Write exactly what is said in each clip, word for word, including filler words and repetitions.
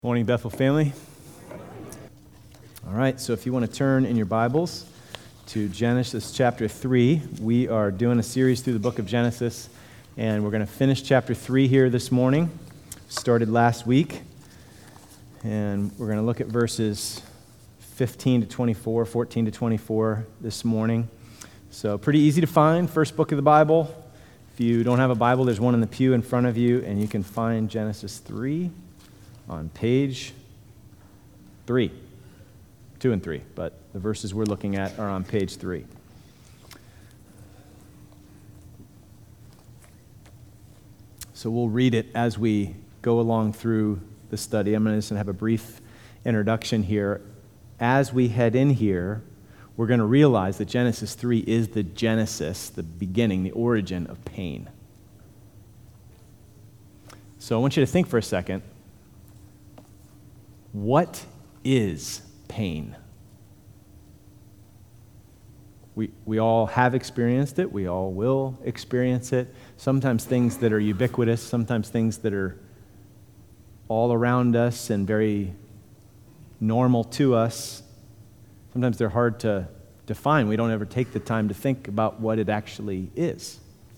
Morning, Bethel family. All right, so if you want to turn in your Bibles to Genesis chapter three, we are doing a series through the book of Genesis, and we're going to finish chapter three here this morning. Started last week, and we're going to look at verses fifteen to twenty-four, fourteen to twenty-four this morning. So pretty easy to find, first book of the Bible. If you don't have a Bible, there's one in the pew in front of you, and you can find Genesis three on page three, two and three, but the verses we're looking at are on page three. So we'll read it as we go along through the study. I'm going to just have a brief introduction here. As we head in here, we're going to realize that Genesis three is the genesis, the beginning, the origin of pain. So I want you to think for a second. What is pain? We, we all have experienced it. We all will experience it. Sometimes things that are ubiquitous, sometimes things that are all around us and very normal to us. Sometimes they're hard to define. We don't ever take the time to think about what it actually is.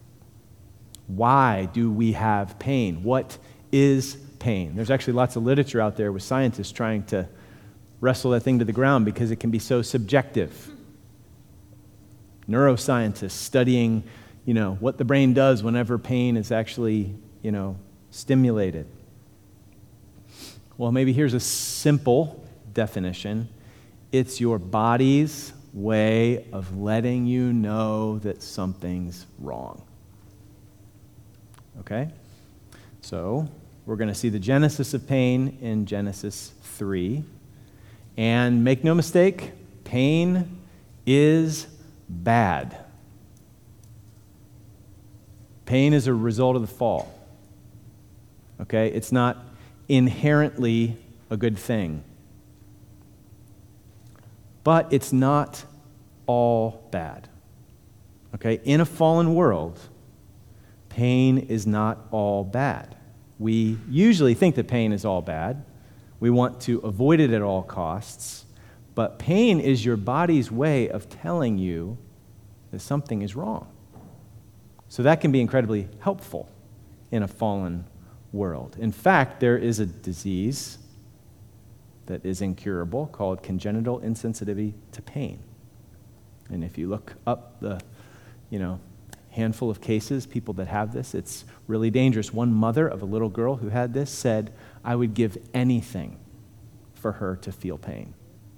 Why do we have pain? What is pain? There's actually lots of literature out there with scientists trying to wrestle that thing to the ground because it can be so subjective. Neuroscientists studying, you know, what the brain does whenever pain is actually, you know, stimulated. Well, maybe here's a simple definition. It's your body's way of letting you know that something's wrong. Okay? So, we're going to see the genesis of pain in Genesis three. And make no mistake, pain is bad. Pain is a result of the fall. Okay? It's not inherently a good thing. But it's not all bad. Okay? In a fallen world, pain is not all bad. We usually think that pain is all bad. We want to avoid it at all costs. But pain is your body's way of telling you that something is wrong. So that can be incredibly helpful in a fallen world. In fact, there is a disease that is incurable called congenital insensitivity to pain. And if you look up the, you know, handful of cases, people that have this, it's really dangerous. One mother of a little girl who had this said, I would give anything for her to feel pain.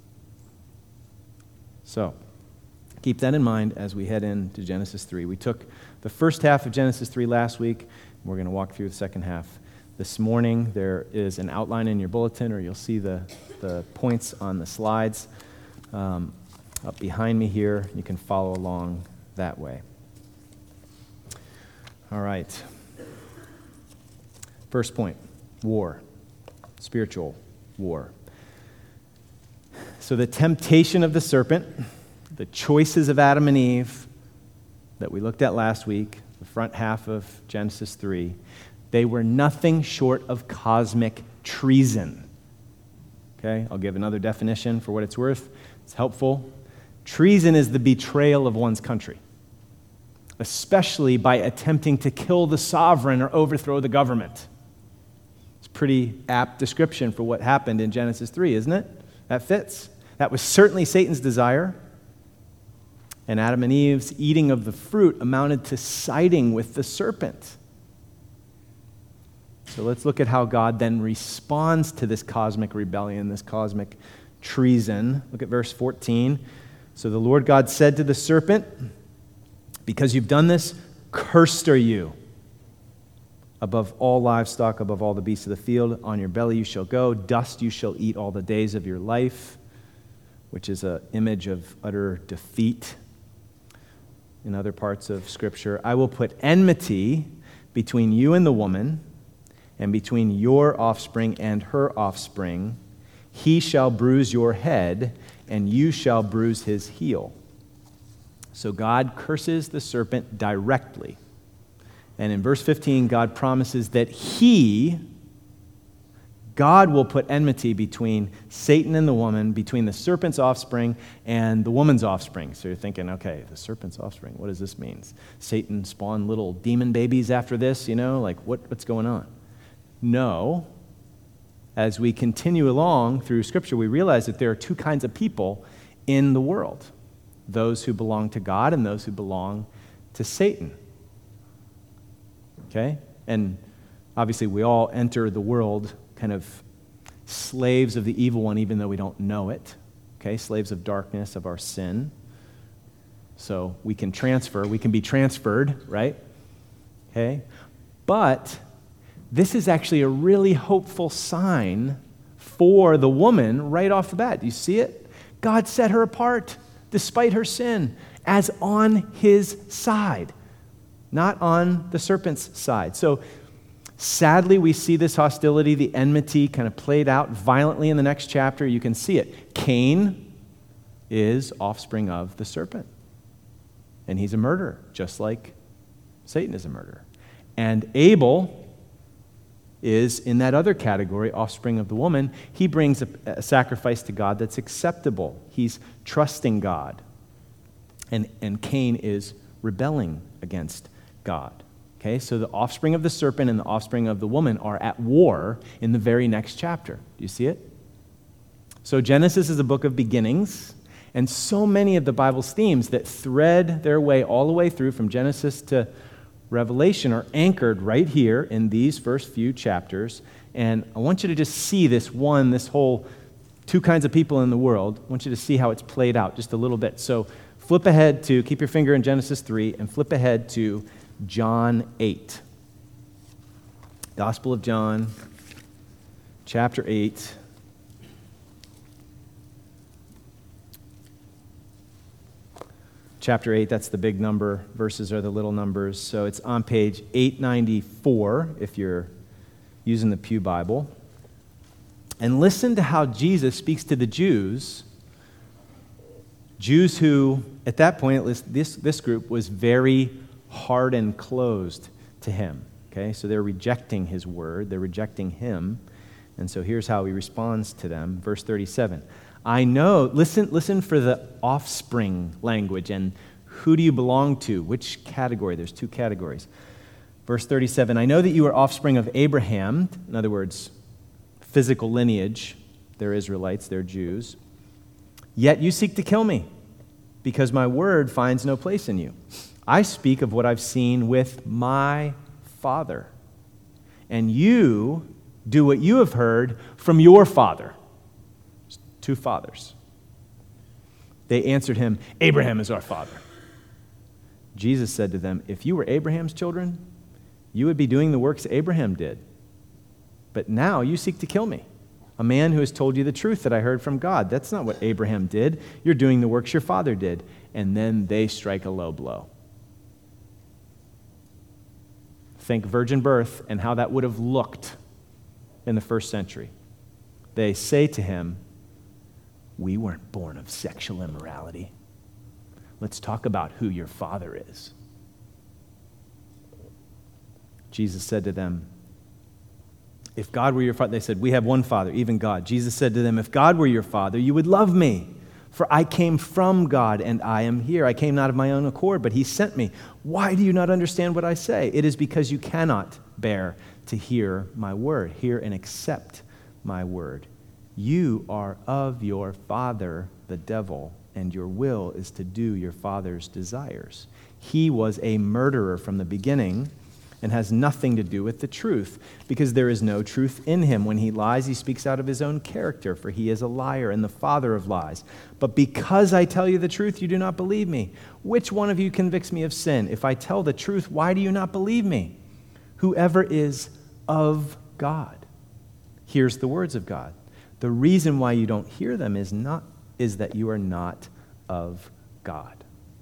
So, keep that in mind as we head into Genesis three. We took the first half of Genesis three last week, and we're going to walk through the second half this morning. There is an outline in your bulletin, or you'll see the, the points on the slides um, up behind me here. You can follow along that way. All right. First point, war, spiritual war. So the temptation of the serpent, the choices of Adam and Eve that we looked at last week, the front half of Genesis three, they were nothing short of cosmic treason. Okay, I'll give another definition for what it's worth. It's helpful. Treason is the betrayal of one's country, especially by attempting to kill the sovereign or overthrow the government. It's a pretty apt description for what happened in Genesis three, isn't it? That fits. That was certainly Satan's desire. And Adam and Eve's eating of the fruit amounted to siding with the serpent. So let's look at how God then responds to this cosmic rebellion, this cosmic treason. Look at verse fourteen. So the Lord God said to the serpent, because you've done this, cursed are you. Above all livestock, above all the beasts of the field, on your belly you shall go, dust you shall eat all the days of your life, which is an image of utter defeat in other parts of Scripture. I will put enmity between you and the woman, and between your offspring and her offspring. He shall bruise your head, and you shall bruise his heel. So God curses the serpent directly. And in verse fifteen, God promises that he, God will put enmity between Satan and the woman, between the serpent's offspring and the woman's offspring. So you're thinking, okay, the serpent's offspring, what does this mean? Satan spawned little demon babies after this, you know? Like, what, what's going on? No. As we continue along through Scripture, we realize that there are two kinds of people in the world. Those who belong to God and those who belong to Satan. Okay? And obviously we all enter the world kind of slaves of the evil one, even though we don't know it. Okay? Slaves of darkness, of our sin. So we can transfer, we can be transferred, right? Okay? But this is actually a really hopeful sign for the woman right off the bat. Do you see it? God set her apart despite her sin as on his side, not on the serpent's side. So sadly, we see this hostility, the enmity kind of played out violently in the next chapter. You can see it. Cain is offspring of the serpent, and he's a murderer, just like Satan is a murderer. And Abel is in that other category, offspring of the woman. He brings a, a sacrifice to God that's acceptable. He's trusting God. And, and Cain is rebelling against God. Okay, so the offspring of the serpent and the offspring of the woman are at war in the very next chapter. Do you see it? So Genesis is a book of beginnings, and so many of the Bible's themes that thread their way all the way through from Genesis to Revelation are anchored right here in these first few chapters. And I want you to just see this one, this whole two kinds of people in the world. I want you to see how it's played out just a little bit. So flip ahead to, keep your finger in Genesis three, and flip ahead to John eight. Gospel of John, chapter eight. Chapter eight, that's the big number. Verses are the little numbers. So it's on page eight ninety-four if you're using the Pew Bible. And listen to how Jesus speaks to the Jews. Jews who, at that point, at least this, this group was very hard and closed to him. Okay, so they're rejecting his word. They're rejecting him. And so here's how he responds to them. Verse thirty-seven. I know, listen, listen for the offspring language and who do you belong to? Which category? There's two categories. Verse thirty-seven, I know that you are offspring of Abraham. In other words, physical lineage. They're Israelites, they're Jews. Yet you seek to kill me because my word finds no place in you. I speak of what I've seen with my Father. And you do what you have heard from your father. Two fathers. They answered him, Abraham is our father. Jesus said to them, if you were Abraham's children, you would be doing the works Abraham did. But now you seek to kill me, a man who has told you the truth that I heard from God. That's not what Abraham did. You're doing the works your father did. And then they strike a low blow. Think virgin birth and how that would have looked in the first century. They say to him, we weren't born of sexual immorality. Let's talk about who your father is. Jesus said to them, if God were your father, they said, we have one father, even God. Jesus said to them, if God were your father, you would love me, for I came from God and I am here. I came not of my own accord, but he sent me. Why do you not understand what I say? It is because you cannot bear to hear my word, hear and accept my word. You are of your father, the devil, and your will is to do your father's desires. He was a murderer from the beginning and has nothing to do with the truth, because there is no truth in him. When he lies, he speaks out of his own character, for he is a liar and the father of lies. But because I tell you the truth, you do not believe me. Which one of you convicts me of sin? If I tell the truth, why do you not believe me? Whoever is of God hears the words of God. The reason why you don't hear them is not is that you are not of God.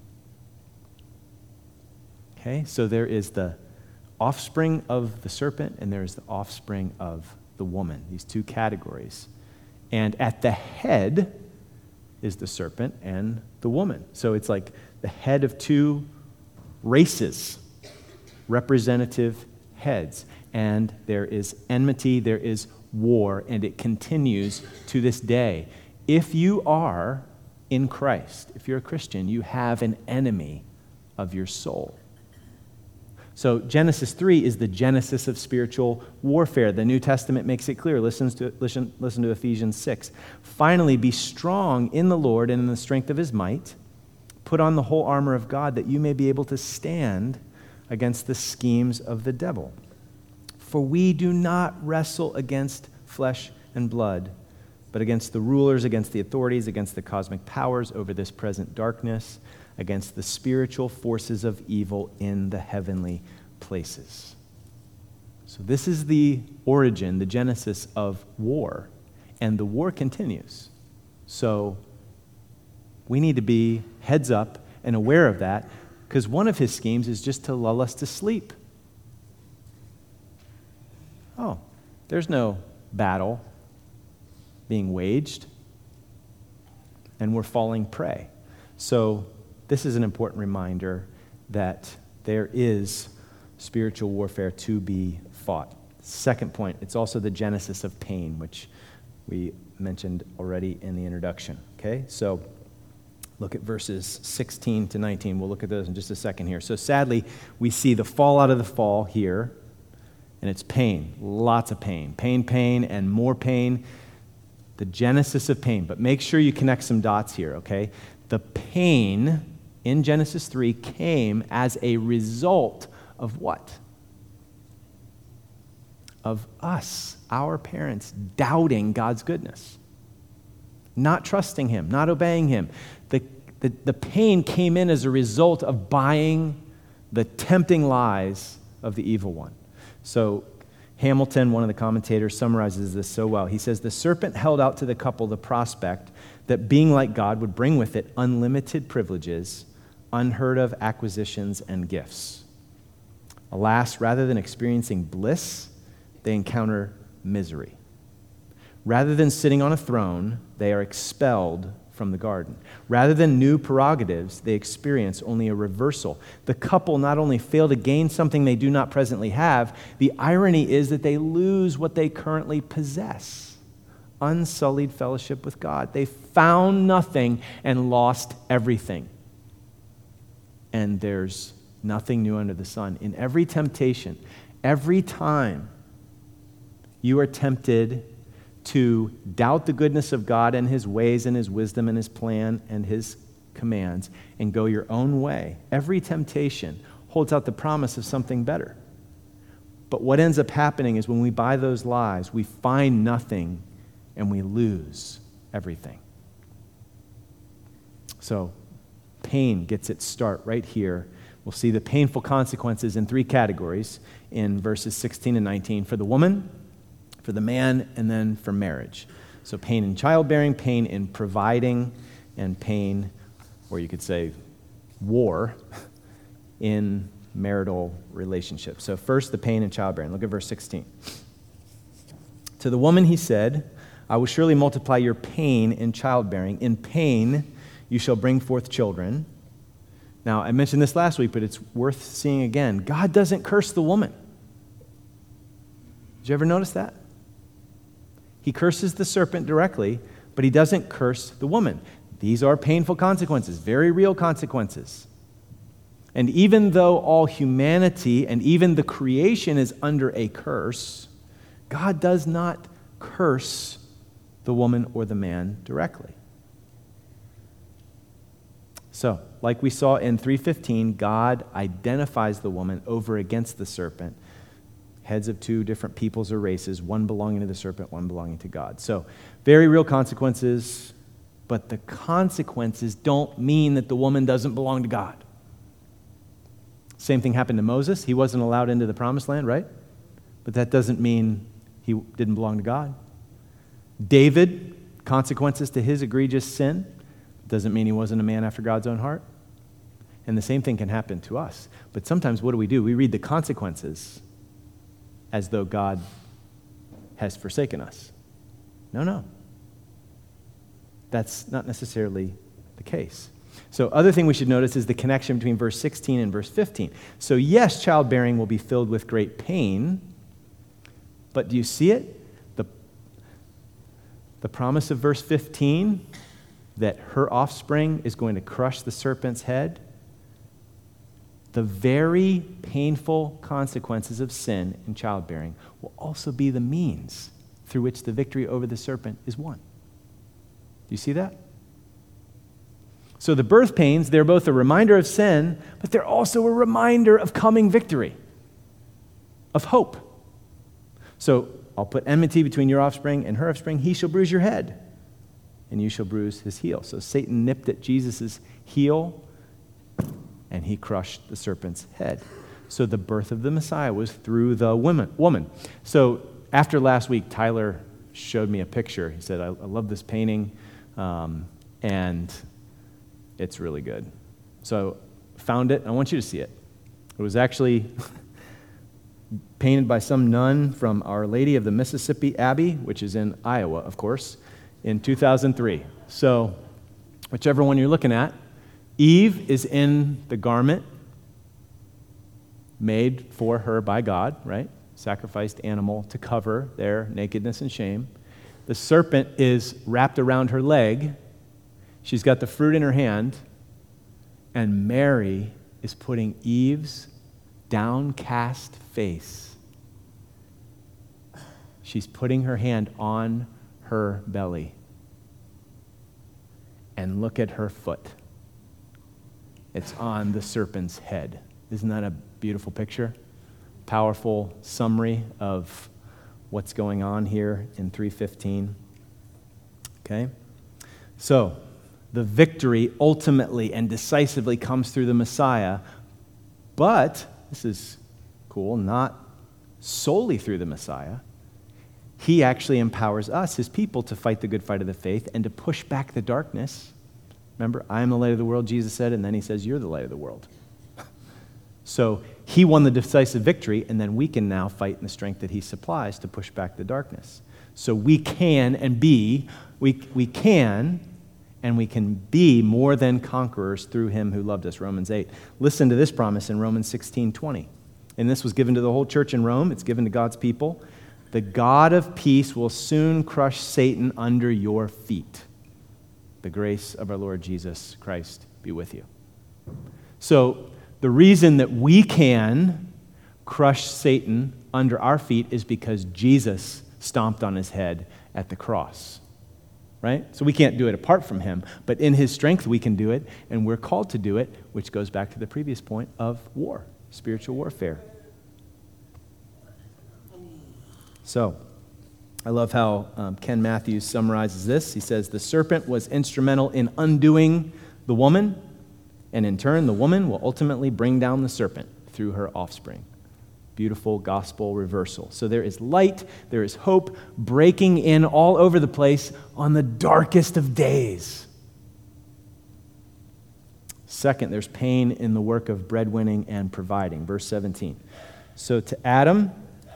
Okay, so there is the offspring of the serpent and there is the offspring of the woman, these two categories. And at the head is the serpent and the woman. So it's like the head of two races, representative heads. And there is enmity, there is war, and it continues to this day. If you are in Christ, if you're a Christian, you have an enemy of your soul. So Genesis three is the genesis of spiritual warfare. The New Testament makes it clear. Listen to, listen, listen to Ephesians six. Finally, be strong in the Lord and in the strength of his might. Put on the whole armor of God that you may be able to stand against the schemes of the devil. For we do not wrestle against flesh and blood, but against the rulers, against the authorities, against the cosmic powers over this present darkness, against the spiritual forces of evil in the heavenly places. So this is the origin, the genesis of war, and the war continues. So we need to be heads up and aware of that, because one of his schemes is just to lull us to sleep. Oh, there's no battle being waged, and we're falling prey. So this is an important reminder that there is spiritual warfare to be fought. Second point, it's also the genesis of pain, which we mentioned already in the introduction. Okay, so look at verses sixteen to nineteen. We'll look at those in just a second here. So sadly, we see the fallout of the fall here, and it's pain, lots of pain. Pain, pain, and more pain. The genesis of pain. But make sure you connect some dots here, okay? The pain in Genesis three came as a result of what? Of us, our parents, doubting God's goodness. Not trusting him, not obeying him. The, the, the pain came in as a result of buying the tempting lies of the evil one. So Hamilton, one of the commentators, summarizes this so well. He says, the serpent held out to the couple the prospect that being like God would bring with it unlimited privileges, unheard of acquisitions, and gifts. Alas, rather than experiencing bliss, they encounter misery. Rather than sitting on a throne, they are expelled from the garden. Rather than new prerogatives, they experience only a reversal. The couple not only fail to gain something they do not presently have, the irony is that they lose what they currently possess: unsullied fellowship with God. They found nothing and lost everything. And there's nothing new under the sun. In every temptation, every time you are tempted to doubt the goodness of God and his ways and his wisdom and his plan and his commands and go your own way, every temptation holds out the promise of something better. But what ends up happening is when we buy those lies, we find nothing and we lose everything. So pain gets its start right here. We'll see the painful consequences in three categories in verses sixteen and nineteen. For the woman, for the man, and then for marriage. So pain in childbearing, pain in providing, and pain, or you could say war, in marital relationships. So first, the pain in childbearing. Look at verse sixteen. To the woman he said, I will surely multiply your pain in childbearing. In pain you shall bring forth children. Now, I mentioned this last week, but it's worth seeing again. God doesn't curse the woman. Did you ever notice that? He curses the serpent directly, but he doesn't curse the woman. These are painful consequences, very real consequences. And even though all humanity and even the creation is under a curse, God does not curse the woman or the man directly. So, like we saw in three fifteen, God identifies the woman over against the serpent, heads of two different peoples or races, one belonging to the serpent, one belonging to God. So, very real consequences, but the consequences don't mean that the woman doesn't belong to God. Same thing happened to Moses. He wasn't allowed into the promised land, right? But that doesn't mean he didn't belong to God. David, consequences to his egregious sin, doesn't mean he wasn't a man after God's own heart. And the same thing can happen to us. But sometimes what do we do? We read the consequences as though God has forsaken us. No, no. That's not necessarily the case. So other thing we should notice is the connection between verse sixteen and verse fifteen. So yes, childbearing will be filled with great pain, but do you see it? The The promise of verse fifteen, that her offspring is going to crush the serpent's head, the very painful consequences of sin in childbearing will also be the means through which the victory over the serpent is won. Do you see that? So the birth pains, they're both a reminder of sin, but they're also a reminder of coming victory, of hope. So I'll put enmity between your offspring and her offspring. He shall bruise your head, and you shall bruise his heel. So Satan nipped at Jesus' heel, and he crushed the serpent's head. So the birth of the Messiah was through the woman. woman. So after last week, Tyler showed me a picture. He said, I, I love this painting, um, and it's really good. So found it. I want you to see it. It was actually painted by some nun from Our Lady of the Mississippi Abbey, which is in Iowa, of course, in two thousand three. So whichever one you're looking at, Eve is in the garment made for her by God, right? Sacrificed animal to cover their nakedness and shame. The serpent is wrapped around her leg. She's got the fruit in her hand, and Mary is putting Eve's downcast face. She's putting her hand on her belly. And look at her foot. It's on the serpent's head. Isn't that a beautiful picture? Powerful summary of what's going on here in three fifteen. Okay? So, the victory ultimately and decisively comes through the Messiah, but, this is cool, not solely through the Messiah. He actually empowers us, his people, to fight the good fight of the faith and to push back the darkness. Remember, I am the light of the world, Jesus said, and then he says, you're the light of the world. So he won the decisive victory, and then we can now fight in the strength that he supplies to push back the darkness. So we can and be, we, we can and we can be more than conquerors through him who loved us, Romans eight. Listen to this promise in Romans sixteen twenty. And this was given to the whole church in Rome. It's given to God's people. The God of peace will soon crush Satan under your feet. The grace of our Lord Jesus Christ be with you. So the reason that we can crush Satan under our feet is because Jesus stomped on his head at the cross. Right? So we can't do it apart from him, but in his strength we can do it, and we're called to do it, which goes back to the previous point of war, spiritual warfare. So, I love how um, Ken Matthews summarizes this. He says, the serpent was instrumental in undoing the woman, and in turn, the woman will ultimately bring down the serpent through her offspring. Beautiful gospel reversal. So there is light, there is hope breaking in all over the place on the darkest of days. Second, there's pain in the work of breadwinning and providing. Verse seventeen. So to Adam,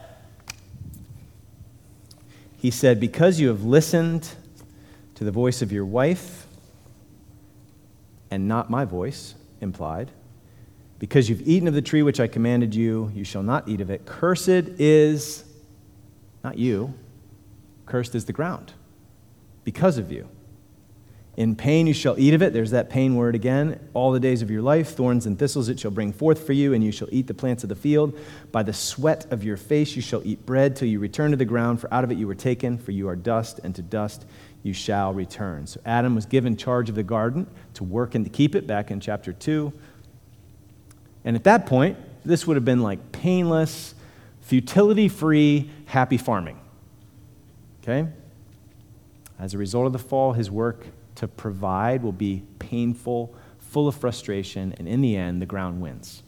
he said, because you have listened to the voice of your wife, and not my voice, implied, because you've eaten of the tree which I commanded you, you shall not eat of it. Cursed is, not you, cursed is the ground because of you. In pain you shall eat of it. There's that pain word again. All the days of your life, thorns and thistles it shall bring forth for you, and you shall eat the plants of the field. By the sweat of your face you shall eat bread till you return to the ground, for out of it you were taken, for you are dust, and to dust you shall return. So Adam was given charge of the garden to work and to keep it, back in chapter two. And at that point, this would have been like painless, futility-free, happy farming. Okay? As a result of the fall, his work to provide will be painful, full of frustration, and in the end, the ground wins.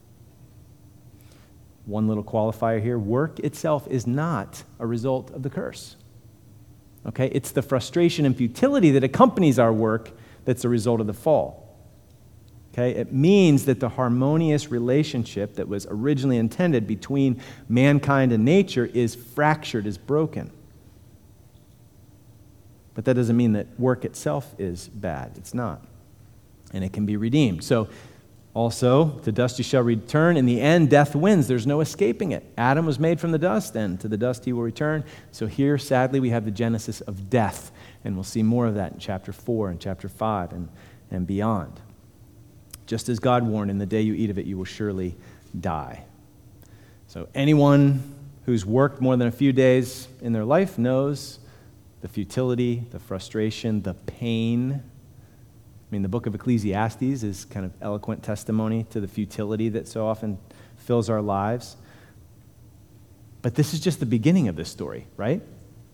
One little qualifier here, work itself is not a result of the curse. Okay? It's the frustration and futility that accompanies our work that's a result of the fall. Okay? It means that the harmonious relationship that was originally intended between mankind and nature is fractured, is broken. But that doesn't mean that work itself is bad. It's not. And it can be redeemed. So Also, to dust you shall return. In the end, death wins. There's no escaping it. Adam was made from the dust, and to the dust he will return. So here, sadly, we have the genesis of death, and we'll see more of that in chapter four and chapter five and, and beyond. Just as God warned, in the day you eat of it, you will surely die. So anyone who's worked more than a few days in their life knows the futility, the frustration, the pain. I mean, the book of Ecclesiastes is kind of eloquent testimony to the futility that so often fills our lives. But this is just the beginning of this story, right?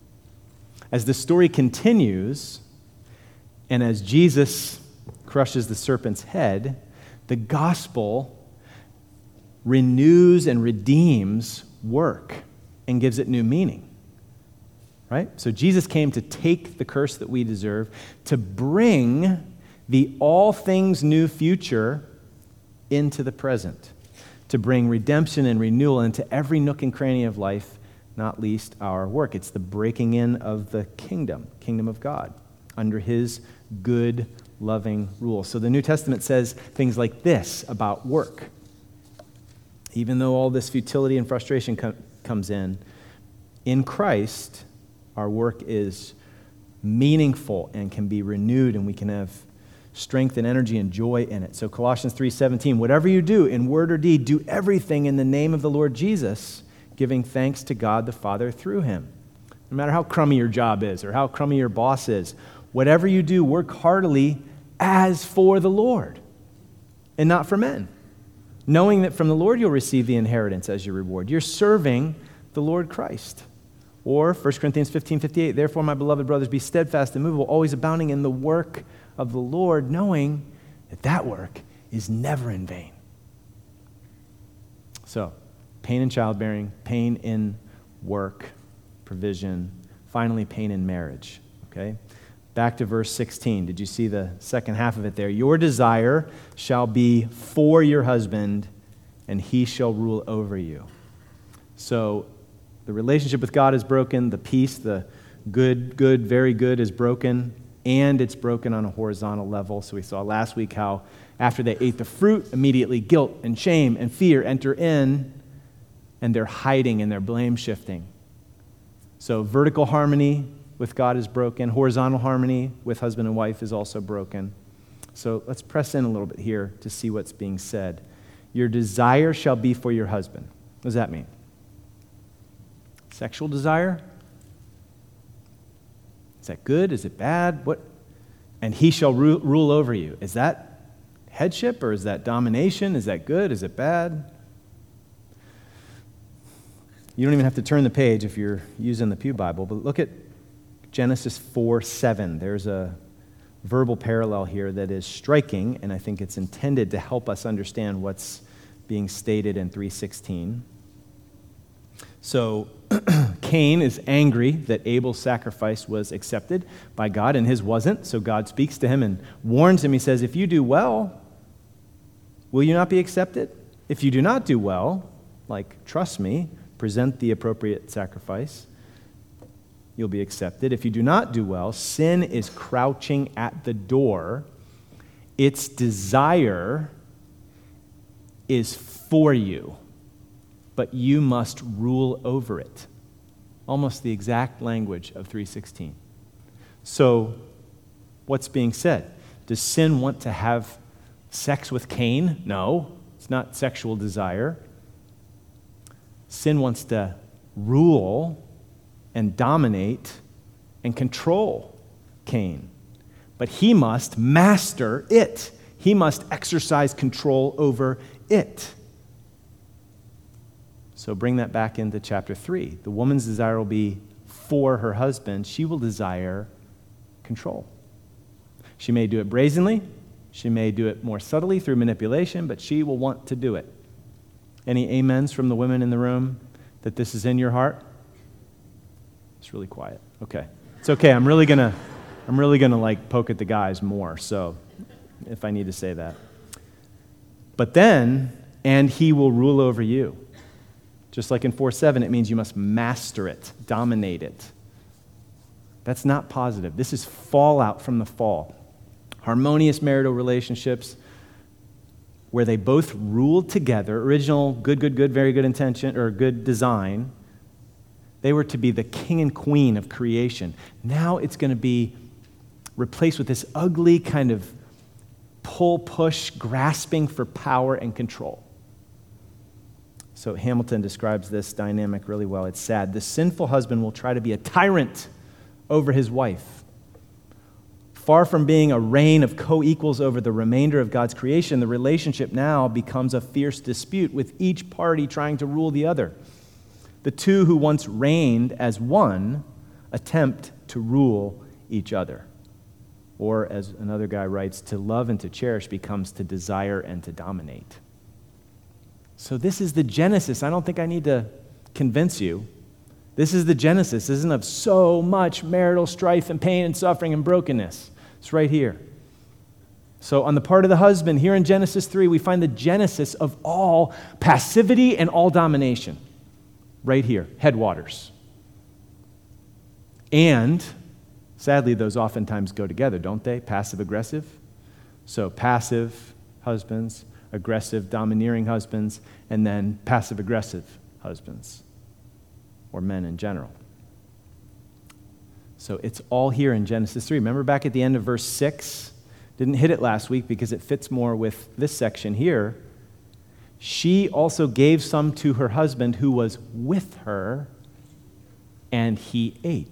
As the story continues, and as Jesus crushes the serpent's head, the gospel renews and redeems work and gives it new meaning. Right? So Jesus came to take the curse that we deserve, to bring the all things new future into the present, to bring redemption and renewal into every nook and cranny of life, not least our work. It's the breaking in of the kingdom, kingdom of God, under his good, loving rule. So the New Testament says things like this about work. Even though all this futility and frustration com- comes in, in Christ, our work is meaningful and can be renewed, and we can have strength and energy and joy in it. So Colossians three seventeen, whatever you do in word or deed, do everything in the name of the Lord Jesus, giving thanks to God the Father through him. No matter how crummy your job is or how crummy your boss is, whatever you do, work heartily as for the Lord and not for men, knowing that from the Lord you'll receive the inheritance as your reward. You're serving the Lord Christ. Or First Corinthians fifteen fifty-eight, therefore, my beloved brothers, be steadfast and immovable, always abounding in the work of the Lord, knowing that that work is never in vain. So, pain in childbearing, pain in work, provision, finally pain in marriage, okay? Back to verse sixteen. Did you see the second half of it there? Your desire shall be for your husband, and he shall rule over you. So, the relationship with God is broken. The peace, the good, good, very good is broken. And it's broken on a horizontal level. So we saw last week how after they ate the fruit, immediately guilt and shame and fear enter in, and they're hiding and they're blame shifting. So vertical harmony with God is broken. Horizontal harmony with husband and wife is also broken. So let's press in a little bit here to see what's being said. Your desire shall be for your husband. What does that mean? Sexual desire? Is that good? Is it bad? What? And he shall ru- rule over you. Is that headship or is that domination? Is that good? Is it bad? You don't even have to turn the page if you're using the Pew Bible, but look at Genesis four seven. There's a verbal parallel here that is striking, and I think it's intended to help us understand what's being stated in three sixteen. So Cain is angry that Abel's sacrifice was accepted by God and his wasn't. So God speaks to him and warns him. He says, if you do well, will you not be accepted? If you do not do well, like, trust me, present the appropriate sacrifice, you'll be accepted. If you do not do well, sin is crouching at the door. Its desire is for you, but you must rule over it. Almost the exact language of three sixteen. So, what's being said? Does sin want to have sex with Cain? No, it's not sexual desire. Sin wants to rule and dominate and control Cain. But he must master it. He must exercise control over it. So bring that back into chapter three. The woman's desire will be for her husband. She will desire control. She may do it brazenly. She may do it more subtly through manipulation, but she will want to do it. Any amens from the women in the room that this is in your heart? It's really quiet. Okay. It's okay. I'm really going to I'm really going to like poke at the guys more, so if I need to say that. But then, and he will rule over you. Just like in four seven, it means you must master it, dominate it. That's not positive. This is fallout from the fall. Harmonious marital relationships where they both ruled together, original good, good, good, very good intention, or good design. They were to be the king and queen of creation. Now it's going to be replaced with this ugly kind of pull, push, grasping for power and control. So Hamilton describes this dynamic really well. It's sad. The sinful husband will try to be a tyrant over his wife. Far from being a reign of co-equals over the remainder of God's creation, the relationship now becomes a fierce dispute with each party trying to rule the other. The two who once reigned as one attempt to rule each other. Or, as another guy writes, to love and to cherish becomes to desire and to dominate. So this is the genesis. I don't think I need to convince you. This is the genesis, isn't it, of so much marital strife and pain and suffering and brokenness. It's right here. So on the part of the husband, here in Genesis three, we find the genesis of all passivity and all domination. Right here, headwaters. And, sadly, those oftentimes go together, don't they? Passive-aggressive. So passive husbands, aggressive, domineering husbands, and then passive-aggressive husbands, or men in general. So it's all here in Genesis three. Remember back at the end of verse six? Didn't hit it last week because it fits more with this section here. She also gave some to her husband who was with her, and he ate.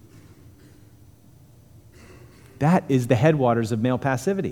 That is the headwaters of male passivity.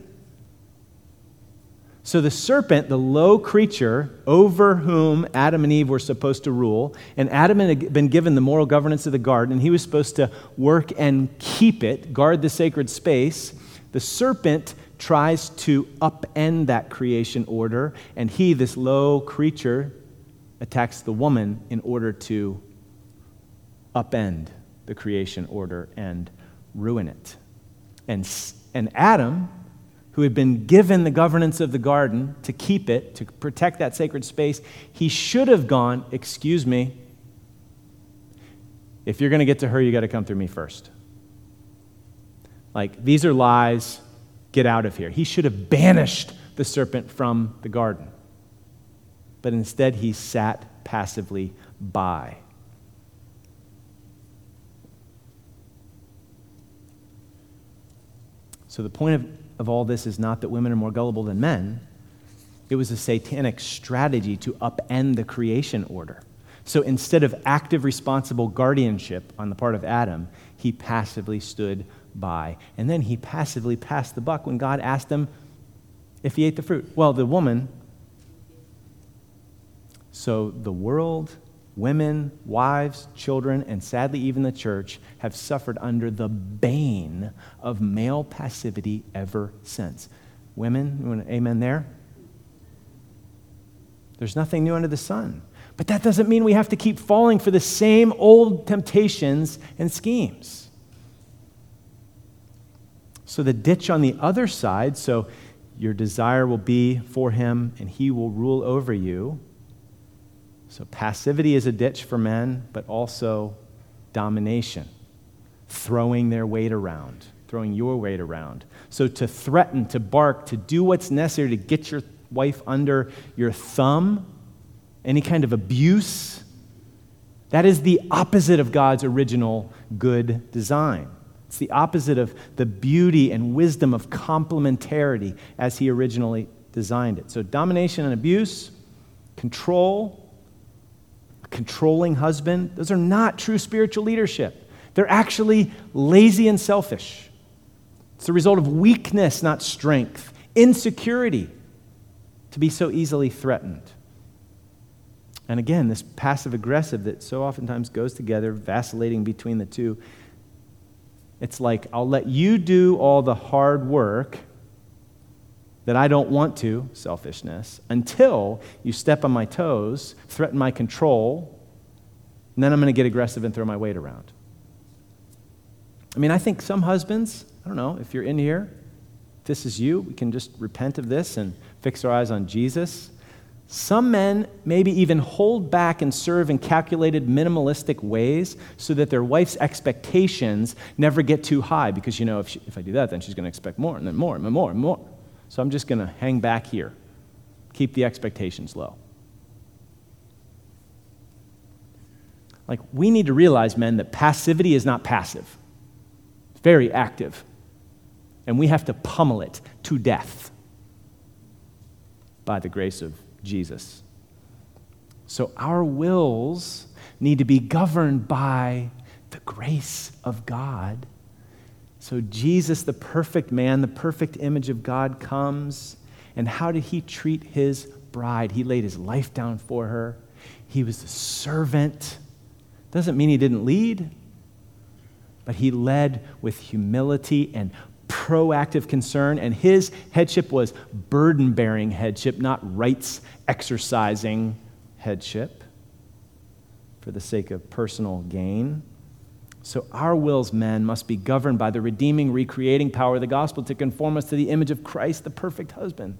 So the serpent, the low creature over whom Adam and Eve were supposed to rule, and Adam had been given the moral governance of the garden, and he was supposed to work and keep it, guard the sacred space. The serpent tries to upend that creation order, and he, this low creature, attacks the woman in order to upend the creation order and ruin it. And, and Adam, who had been given the governance of the garden to keep it, to protect that sacred space, he should have gone, excuse me, if you're going to get to her, you got to come through me first. Like, these are lies, get out of here. He should have banished the serpent from the garden. But instead, he sat passively by. So the point of of all this is not that women are more gullible than men. It was a satanic strategy to upend the creation order. So instead of active, responsible guardianship on the part of Adam, he passively stood by. And then he passively passed the buck when God asked him if he ate the fruit. Well, the woman. So the world, women, wives, children, and sadly even the church have suffered under the bane of male passivity ever since. Women, you want an amen there? There's nothing new under the sun. But that doesn't mean we have to keep falling for the same old temptations and schemes. So the ditch on the other side, so your desire will be for him and he will rule over you. So passivity is a ditch for men, but also domination, throwing their weight around, throwing your weight around. So to threaten, to bark, to do what's necessary to get your wife under your thumb, any kind of abuse, that is the opposite of God's original good design. It's the opposite of the beauty and wisdom of complementarity as he originally designed it. So domination and abuse, control, controlling husband, those are not true spiritual leadership. They're actually lazy and selfish. It's the result of weakness, not strength, insecurity, to be so easily threatened. And again, this passive-aggressive that so oftentimes goes together, vacillating between the two, it's like, I'll let you do all the hard work that I don't want to, selfishness, until you step on my toes, threaten my control, and then I'm going to get aggressive and throw my weight around. I mean, I think some husbands, I don't know, if you're in here, if this is you, we can just repent of this and fix our eyes on Jesus. Some men maybe even hold back and serve in calculated, minimalistic ways so that their wife's expectations never get too high because, you know, if, she, if I do that, then she's going to expect more and then more and more and more. So I'm just going to hang back here. keep the expectations low. Like, we need to realize, men, that passivity is not passive. It's very active. And we have to pummel it to death by the grace of Jesus. So our wills need to be governed by the grace of God. So Jesus, the perfect man, the perfect image of God, comes. And how did he treat his bride? He laid his life down for her. He was the servant. Doesn't mean he didn't lead, but he led with humility and proactive concern, and his headship was burden-bearing headship, not rights-exercising headship for the sake of personal gain. So our wills, men, must be governed by the redeeming, recreating power of the gospel to conform us to the image of Christ, the perfect husband,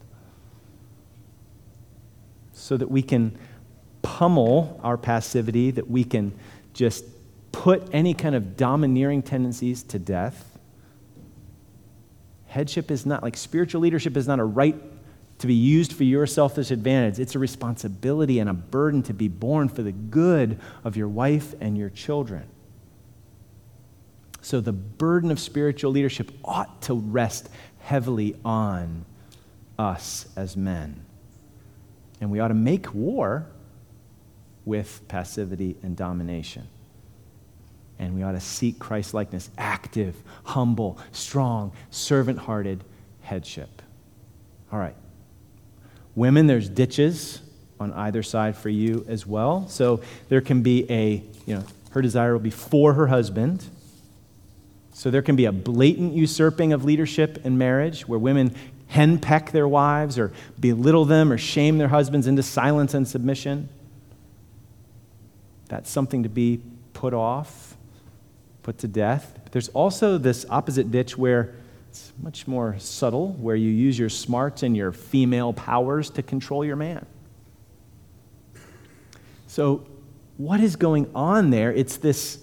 so that we can pummel our passivity, that we can just put any kind of domineering tendencies to death. Headship is not, like spiritual leadership is not a right to be used for your selfish advantage. It's a responsibility and a burden to be borne for the good of your wife and your children. So the burden of spiritual leadership ought to rest heavily on us as men. And we ought to make war with passivity and domination. And we ought to seek Christ-likeness, active, humble, strong, servant-hearted headship. All right. Women, there's ditches on either side for you as well. So there can be a, you know, her desire will be for her husband. So there can be a blatant usurping of leadership in marriage where women henpeck their wives or belittle them or shame their husbands into silence and submission. That's something to be put off, put to death. But there's also this opposite ditch where it's much more subtle, where you use your smarts and your female powers to control your man. So what is going on there? It's this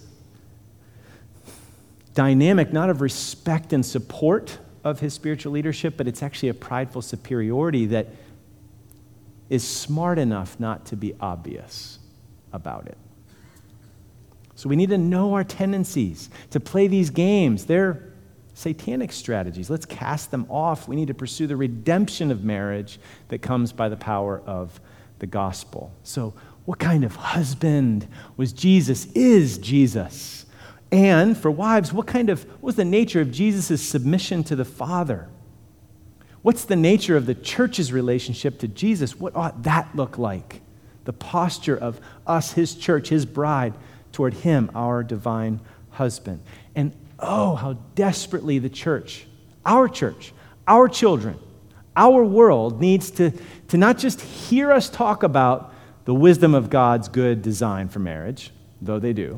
dynamic, not of respect and support of his spiritual leadership, but it's actually a prideful superiority that is smart enough not to be obvious about it. So we need to know our tendencies to play these games. They're satanic strategies. Let's cast them off. We need to pursue the redemption of marriage that comes by the power of the gospel. So what kind of husband was Jesus? Is Jesus? And for wives, what kind of, what was the nature of Jesus' submission to the Father? What's the nature of the church's relationship to Jesus? What ought that look like? The posture of us, his church, his bride, toward him, our divine husband. And oh, how desperately the church, our church, our children, our world needs to, to not just hear us talk about the wisdom of God's good design for marriage, though they do.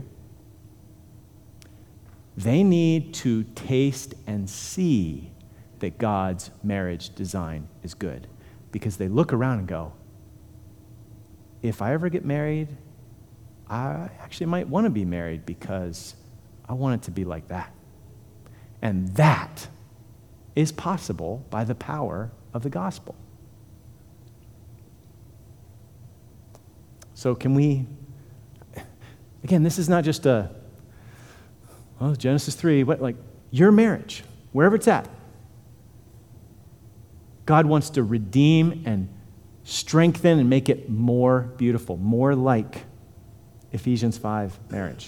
They need to taste and see that God's marriage design is good, because they look around and go, if I ever get married, I actually might want to be married because I want it to be like that. And that is possible by the power of the gospel. So can we, again, this is not just a, oh, Genesis three, what, like your marriage, wherever it's at. God wants to redeem and strengthen and make it more beautiful, more like Ephesians five marriage.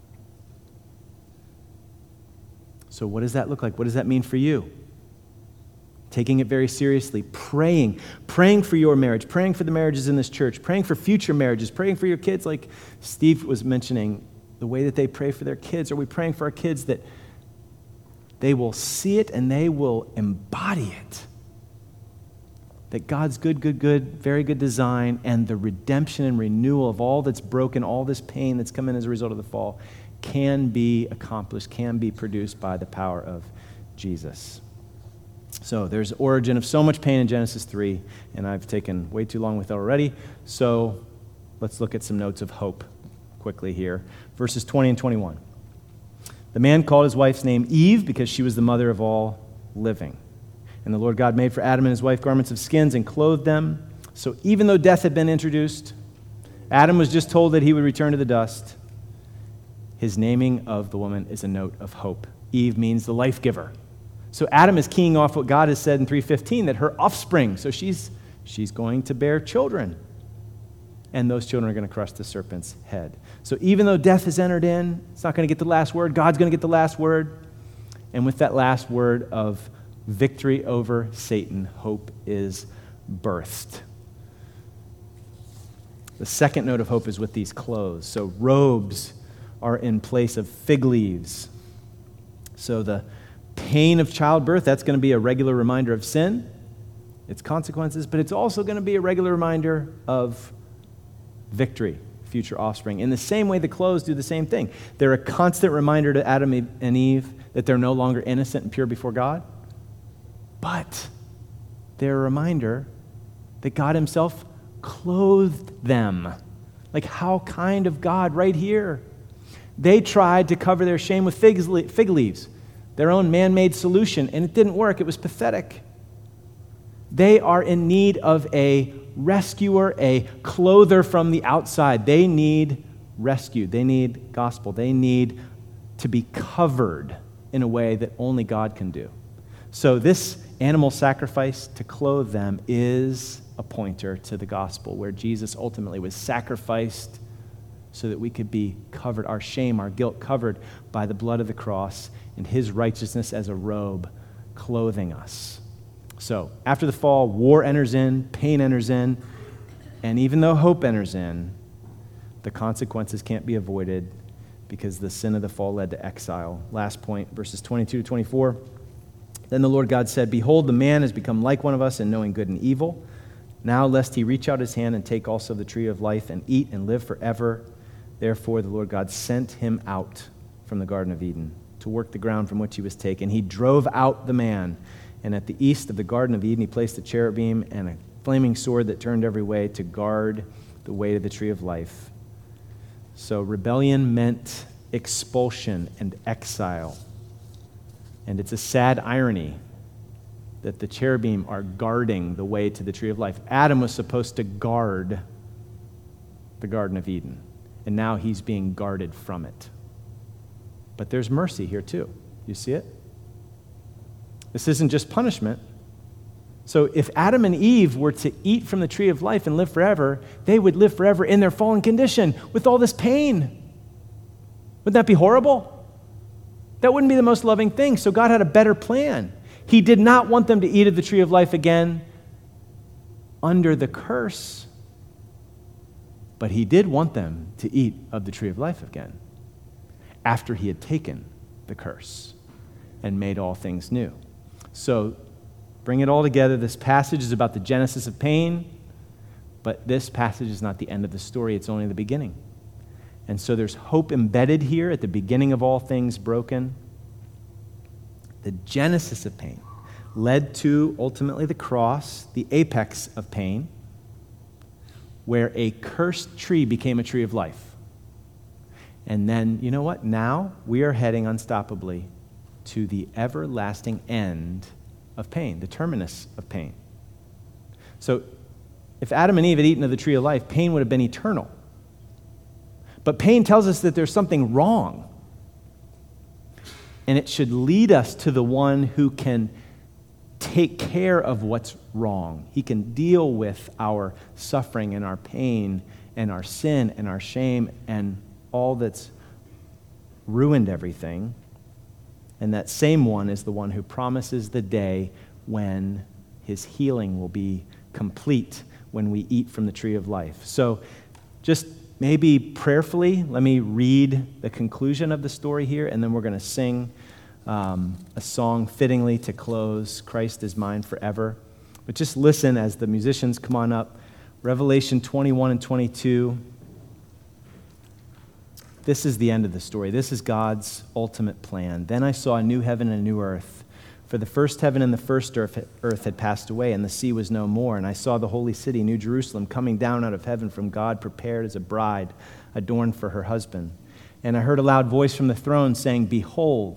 So what does that look like? What does that mean for you? Taking it very seriously, praying, praying for your marriage, praying for the marriages in this church, praying for future marriages, praying for your kids, like Steve was mentioning, the way that they pray for their kids. Are we praying for our kids that they will see it and they will embody it? That God's good, good, good, very good design and the redemption and renewal of all that's broken, all this pain that's come in as a result of the fall, can be accomplished, can be produced by the power of Jesus. So there's origin of so much pain in Genesis three, and I've taken way too long with it already. So let's look at some notes of hope quickly here. Verses twenty and twenty-one. The man called his wife's name Eve because she was the mother of all living. And the Lord God made for Adam and his wife garments of skins and clothed them. So even though death had been introduced, Adam was just told that he would return to the dust. His naming of the woman is a note of hope. Eve means the life giver. So Adam is keying off what God has said in three fifteen, that her offspring, so she's, she's going to bear children. And those children are going to crush the serpent's head. So even though death has entered in, it's not going to get the last word. God's going to get the last word. And with that last word of victory over Satan, hope is birthed. The second note of hope is with these clothes. So robes are in place of fig leaves. So the pain of childbirth, that's going to be a regular reminder of sin, its consequences, but it's also going to be a regular reminder of victory, future offspring. In the same way, the clothes do the same thing. They're a constant reminder to Adam and Eve that they're no longer innocent and pure before God, but they're a reminder that God himself clothed them. Like, how kind of God right here. They tried to cover their shame with fig leaves, their own man-made solution, and it didn't work. It was pathetic. They are in need of a rescuer, a clother from the outside. They need rescue. They need gospel. They need to be covered in a way that only God can do. So this animal sacrifice to clothe them is a pointer to the gospel, where Jesus ultimately was sacrificed so that we could be covered, our shame, our guilt covered by the blood of the cross, and his righteousness as a robe clothing us. So after the fall, war enters in, pain enters in, and even though hope enters in, the consequences can't be avoided because the sin of the fall led to exile. Last point, verses twenty-two to twenty-four. Then the Lord God said, "Behold, the man has become like one of us in knowing good and evil. Now lest he reach out his hand and take also the tree of life and eat and live forever. Therefore the Lord God sent him out from the Garden of Eden to work the ground from which he was taken. He drove out the man, and at the east of the Garden of Eden he placed a cherubim and a flaming sword that turned every way to guard the way to the tree of life." So rebellion meant expulsion and exile. And it's a sad irony that the cherubim are guarding the way to the tree of life. Adam was supposed to guard the Garden of Eden, and now he's being guarded from it. But there's mercy here too. You see it? This isn't just punishment. So if Adam and Eve were to eat from the tree of life and live forever, they would live forever in their fallen condition with all this pain. Wouldn't that be horrible? That wouldn't be the most loving thing. So God had a better plan. He did not want them to eat of the tree of life again under the curse, but he did want them to eat of the tree of life again after he had taken the curse and made all things new. So bring it all together. This passage is about the genesis of pain, but this passage is not the end of the story. It's only the beginning. And so there's hope embedded here at the beginning of all things broken. The genesis of pain led to ultimately the cross, the apex of pain, where a cursed tree became a tree of life. And then, you know what? Now we are heading unstoppably to the everlasting end of pain, the terminus of pain. So if Adam and Eve had eaten of the tree of life, pain would have been eternal. But pain tells us that there's something wrong. And it should lead us to the one who can take care of what's wrong. He can deal with our suffering and our pain and our sin and our shame and all that's ruined everything. And that same one is the one who promises the day when his healing will be complete when we eat from the tree of life. So just maybe prayerfully, let me read the conclusion of the story here, and then we're going to sing um, a song fittingly to close, "Christ is Mine Forever." But just listen as the musicians come on up. Revelation twenty-one and twenty-two. This is the end of the story. This is God's ultimate plan. "Then I saw a new heaven and a new earth. For the first heaven and the first earth had passed away, and the sea was no more. And I saw the holy city, New Jerusalem, coming down out of heaven from God, prepared as a bride, adorned for her husband. And I heard a loud voice from the throne saying, 'Behold,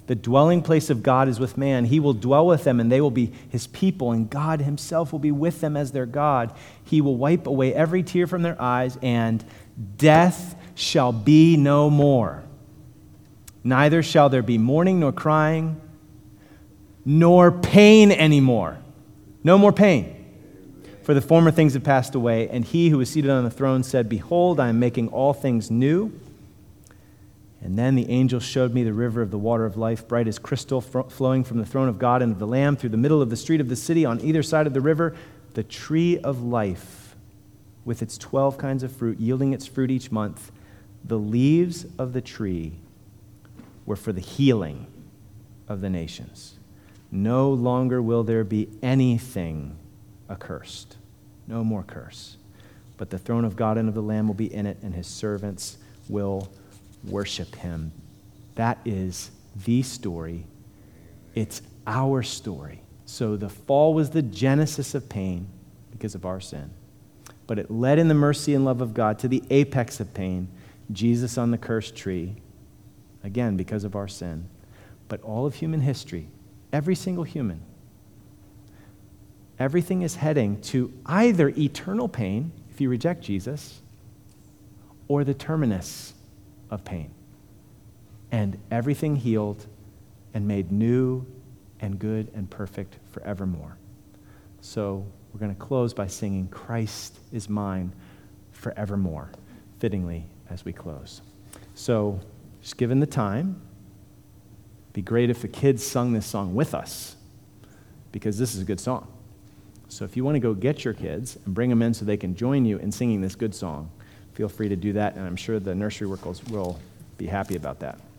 The dwelling place of God is with man. He will dwell with them, and they will be his people, and God himself will be with them as their God. He will wipe away every tear from their eyes, and death shall be no more. Neither shall there be mourning nor crying, nor pain anymore. No more pain. For the former things have passed away. And he who was seated on the throne said, Behold, I am making all things new. And then the angel showed me the river of the water of life, bright as crystal, flowing from the throne of God and of the Lamb through the middle of the street of the city. On either side of the river, the tree of life, with its twelve kinds of fruit, yielding its fruit each month. The leaves of the tree were for the healing of the nations. No longer will there be anything accursed. No more curse. But the throne of God and of the Lamb will be in it, and his servants will worship him. That is the story. It's our story. So the fall was the genesis of pain because of our sin. But it led in the mercy and love of God to the apex of pain, Jesus on the cursed tree, again because of our sin. But all of human history, every single human, everything is heading to either eternal pain, if you reject Jesus, or the terminus of pain. And everything healed and made new and good and perfect forevermore. So we're going to close by singing, Christ is mine forevermore, fittingly as we close. So just given the time, it'd be great if the kids sung this song with us, because this is a good song. So if you want to go get your kids and bring them in so they can join you in singing this good song, feel free to do that, and I'm sure the nursery workers will be happy about that.